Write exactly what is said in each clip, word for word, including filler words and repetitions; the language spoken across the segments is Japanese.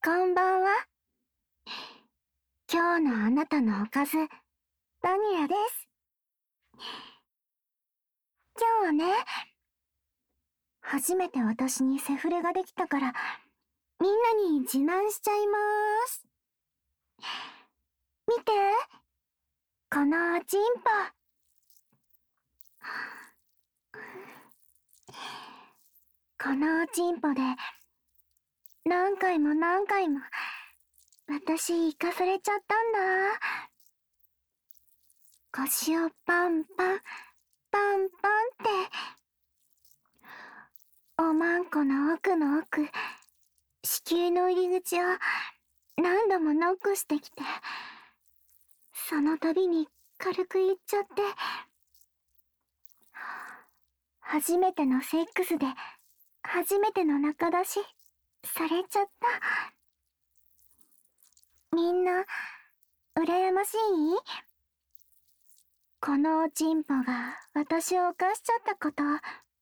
こんばんは。今日のあなたのおかず、バニラです。今日はね、初めて私にセフレができたから、みんなに自慢しちゃいまーす。見て、このチンポ。このチンポで、何回も何回も、私生かされちゃったんだ。腰をパンパン、パンパンって、おまんこの奥の奥、子宮の入り口を何度もノックしてきて、その度に軽く言っちゃって、初めてのセックスで、初めての仲出し、されちゃった。みんな、羨ましい？このおちんぽが私を犯しちゃったこと。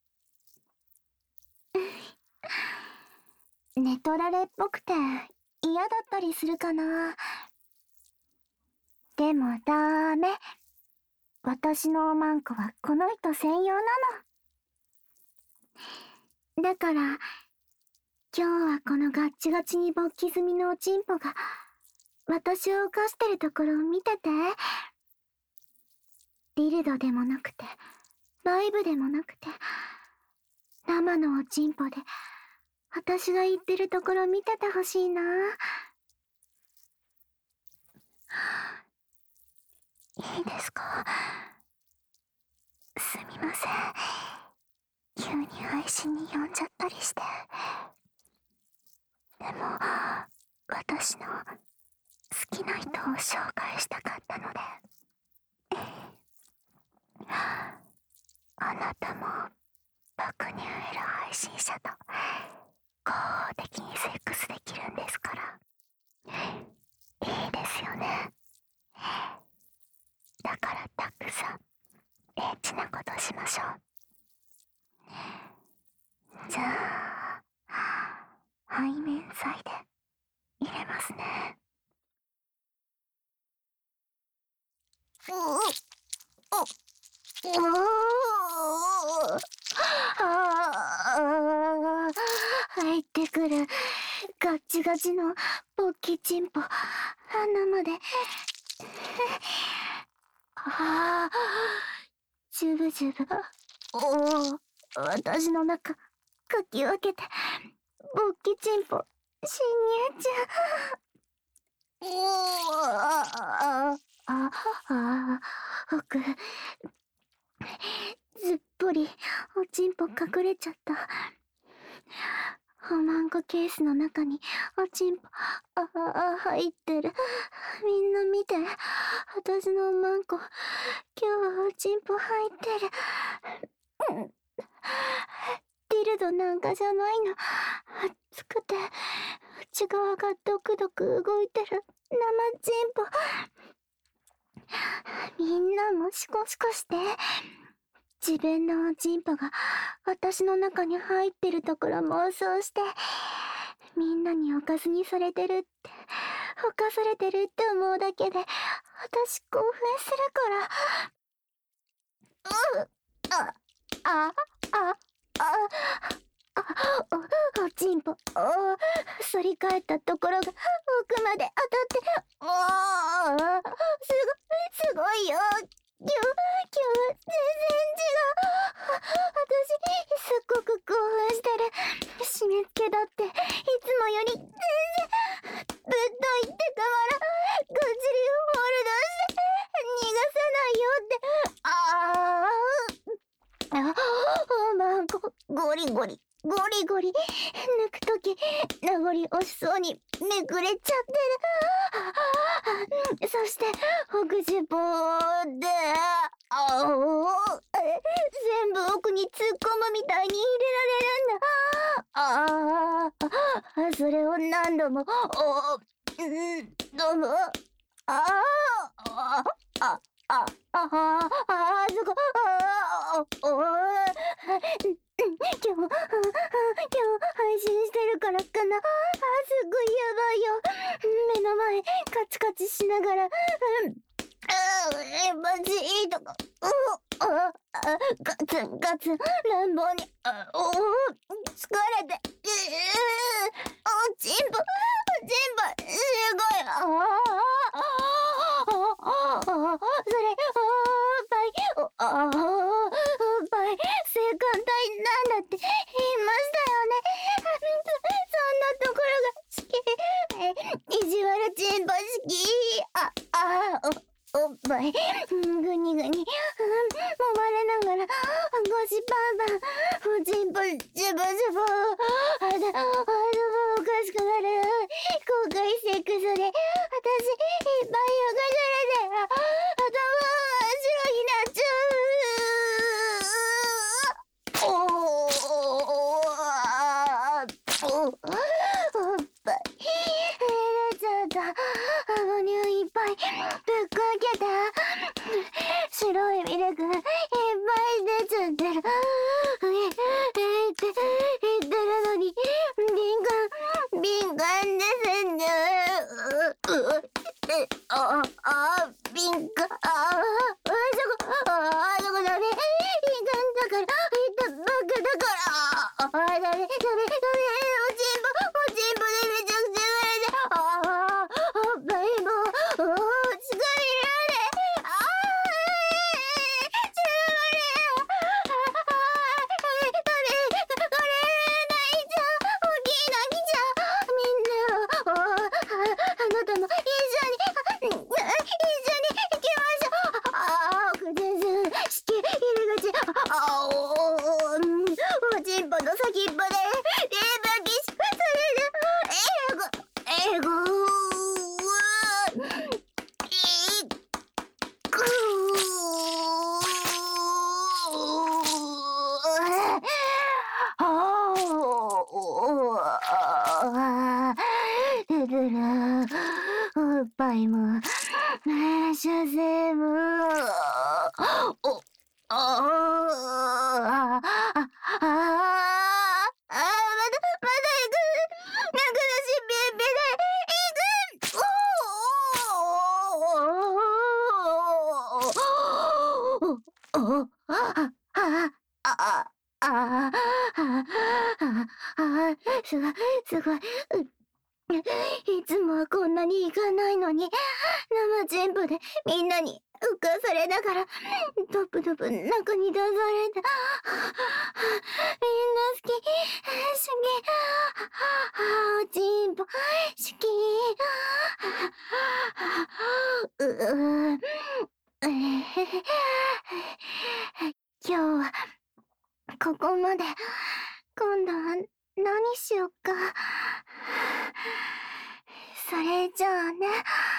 寝取られっぽくて嫌だったりするかな。でもダメ。私のおまんこはこの人専用なの。だから、今日はこのガッチガチに勃起済みのおちんぽが私を犯してるところを見てて。ディルドでもなくて、バイブでもなくて、生のおちんぽで私が言ってるところ見ててほしいな。いいですか？すみません。急に配信に呼んじゃったりして。でも、私の好きな人を紹介したかったので。あなたも僕に会える配信者と合法的にセックスできるんですから。いいですよね。だからたくさんエッチなことしましょう。じゃあ、背面祭で入れますね。ううおおおあ入ってくるガッチガチのポッキチンポ鼻までああジュブジュブおお私の中かき分けてポッキチンポ侵入中おおあああ奥ずっぽりおちんぽ隠れちゃった。おまんこケースの中におちんぽああ入ってる。みんな見て、私のおまんこ今日はおちんぽ入ってる。ディルドなんかじゃないの。熱くて内側がドクドク動いてる生ちんぽ。みんなもシコシコして。自分のおちんぽが私の中に入ってるところ妄想して、みんなにおかずにされてるって、犯されてるって思うだけで、私興奮するから。うっ、あ、あ、あ、あ、あ、お、おちんぽ、お、反り返ったところが奥まで当たって、おー、すごい、すごいよ。今日、今日は全然違う。私、すっごく興奮してる。締め付けだって、いつもより全然、ぶっといってたから、がっちりホールドして、逃がさないよって。ああ、あ、まんこ、ゴリゴリ、ゴリゴリ、抜くとき、名残惜しそうにめくれちゃってる。そして、北樹棒で、あお全部奥に突っ込むみたいに入れられるんだ。ああ、それを何度も、お、ん、どうも、ああ、あ、あ、あ、あ、あ、そこ、あ、お、お、今日、今日配信してるからかな。あ、すごいやばいよ。目の前カチカチしながら、うん、あ、マジいいとこ、うああ、ガツンガツン乱暴に、あ、お、疲れて、うおちんぽ、おちんぽ、すごい、ああ、ああ、それ、おっぱい、お、あ、おっぱい、性感帯なんだって言いましたよね。そんなところが好き。意地悪ちんぽ好き。あ、あ、お、おっぱい、ぐにぐに、うん、揉まれながら、ゴシパンパン、おちんぽ、ジュボジュボ、あだ、あだ、おかしくなる。公開セックスで、私、いっぱい汚されて、あ、頭、白になっちゃう。おー、あー、お、おっぱい、出ちゃった。母乳いっぱい、ぶっかけた。白いミルク、いっぱい出ちゃってる。え、えって、言ってるのに、敏感、敏感ですね。う、う、え、あ、あ、敏感、あ、あ、そこ、あ、そこダメ。敏感だから、いったばっかだから、あ、ダメ、ダメ、ダメ、おちんぽ、おちんぽでめちゃくちゃ言われて、あ、おっぱいも、お、つかみられ、あ、つかまれ、あ、ダメ、これ、泣いちゃう、大きい泣きちゃう、みんな、お、あ、あなたも一緒に、あ、一緒に行きましょう。あ、全然、子宮入り口、あ、お、おちんぽの先っぽで、レバキス、それで、英語、英語、いく、あお、あ、ルルル、おっぱいも、シャゼム、お、ああ、あ、あ、あ、まだ、まだ行く。なんかだし、べ、べだ、行く。おお、お、お、あ、あ、あ、あ、あ、あ、すごい、すごい。いつもはこんなにいかないのに、生チンポでみんなに浮かされながら、トップトップ中に出された。みんな好き、好き、おちんぽ、好き。うう、今日はここまで。今度は何しよっか。それじゃあね。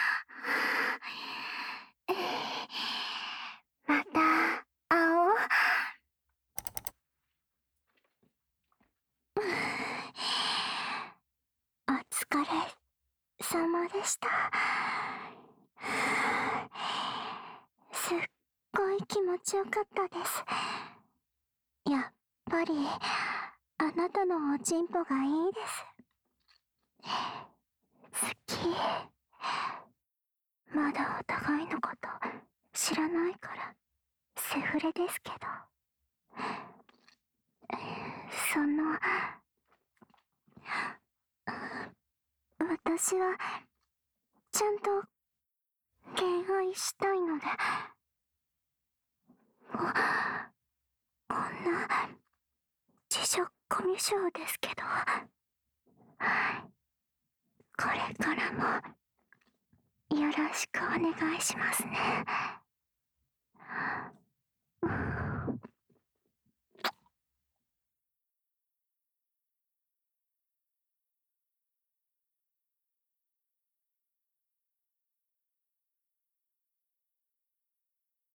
また会おう。お疲れ様でした。すっごい気持ちよかったです。やっぱりあなたのおちんぽがいいです。好き。まだお互いのこと知らないからセフレですけど、その私はちゃんと恋愛したいので、こんな自助コミュ障ですけど、これからもよろしくお願いしますね。